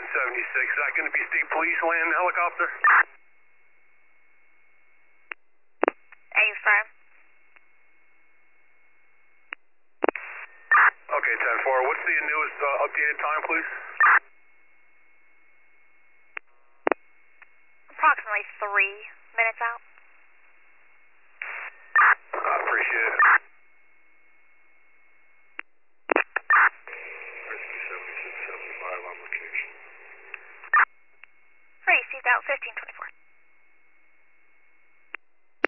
Is that going to be state police land helicopter? A5. Okay, 10-4. What's the newest updated time, please? Approximately 3.